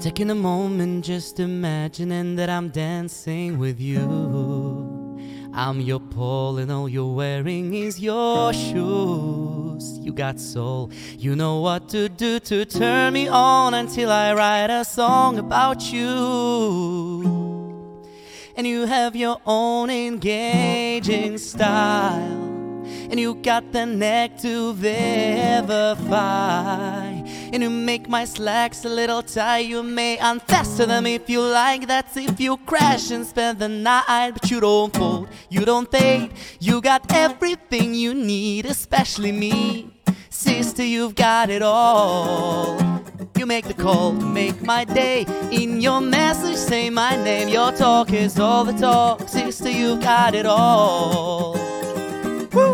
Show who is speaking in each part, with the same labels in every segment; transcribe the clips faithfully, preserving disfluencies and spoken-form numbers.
Speaker 1: Taking a moment, just imagining that I'm dancing with you. I'm your pole and all you're wearing is your shoes. You got soul, you know what to do to turn me on until I write a song about you. And you have your own engaging style, and you got the neck to verify. And you make my slacks a little tight. You may unfasten them if you like. That's if you crash and spend the night. But you don't fold, you don't fade. You got everything you need, especially me. Sister, you've got it all. You make the call to make my day. In your message, say my name. Your talk is all the talk. Sister, you've got it all. Woo!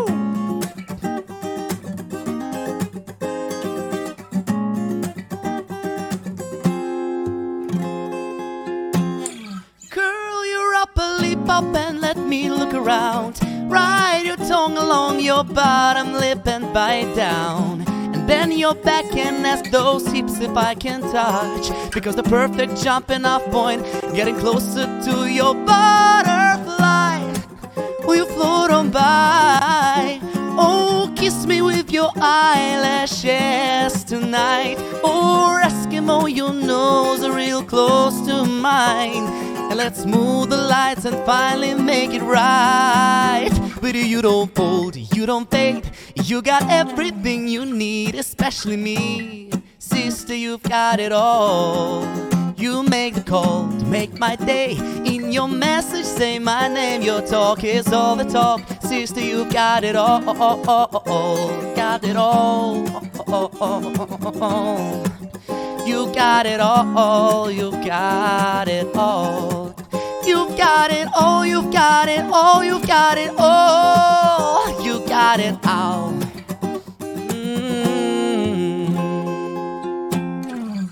Speaker 1: Up and let me look around. Ride your tongue along your bottom lip and bite down. And bend your back and ask those hips if I can touch. Because the perfect jumping off point, getting closer to your butterfly. Will you float on by? Oh, kiss me with your eyelashes tonight. Or Eskimo, your nose are real close to mine. And let's move the lights and finally make it right. But you don't fold, you don't fade. You got everything you need, especially me. Sister, you've got it all. You make the call to make my day. In your message, say my name. Your talk is all the talk. Sister, you got it all. Got it all. You got it all, you got it all. You've got it all, you've got it all, you've got it all. You got it all. Mm.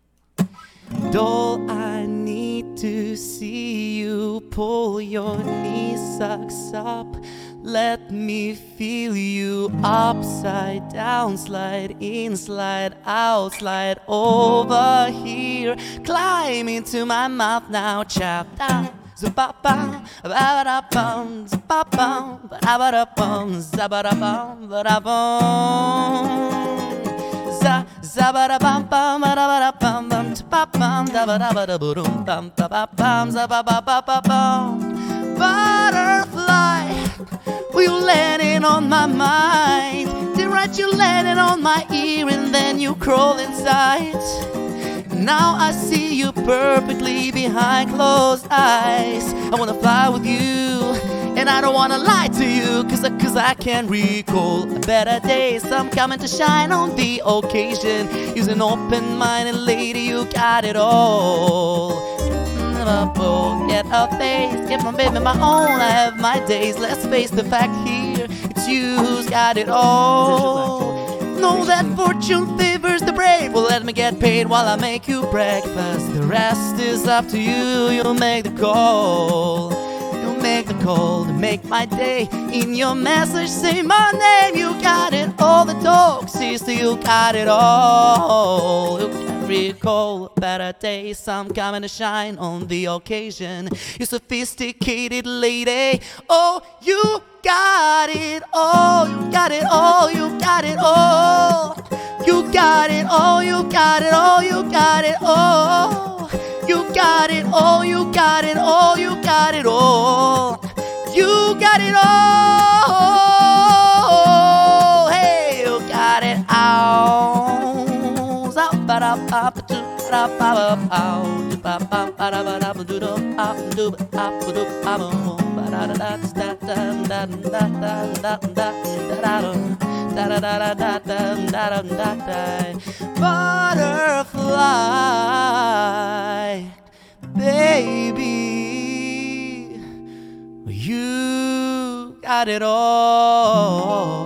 Speaker 1: Doll, I need to see you pull your knee socks up. Let me feel you upside down, slide in, slide out, slide over here. Climb into my mouth now, chop down. Zabba-bum, ba-da-bum, zabba-bum, ba-da-ba-da-bum, zabba-da-bum, ba-da-bum. Za-zabba-da-bum-bum, ba-da-ba-da-bum, bum, zabba-bum, da-ba-da-ba-da-ba-dum, bum, ba-ba-bum, zabba-ba-ba-ba-bum. Butterfly, will you landing on my mind? Then right you landing on my ear and then you crawl inside. Now I see you perfectly behind closed eyes. I wanna fly with you, and I don't wanna lie to you, Cause, cause I can't recall a better day. So I'm coming to shine on the occasion. Use an open-minded lady, you got it all. Get a face, get my baby my own. I have my days, let's face the fact here. It's you who's got it all. Know that fortune favors the brave. Well, let me get paid while I make you breakfast. The rest is up to you, you'll make the call. You'll make the call to make my day. In your message, say my name. You got it all, the talk, sister, you got it all. You recall a better day, some coming to shine on the occasion. You sophisticated lady, oh, you got it all, you got it all, you got it all. You got it all, you got it all, you got it all. You got it all, you got it all, you got it all. You got it all. Hey, you got it all. Butterfly, baby, you got it all.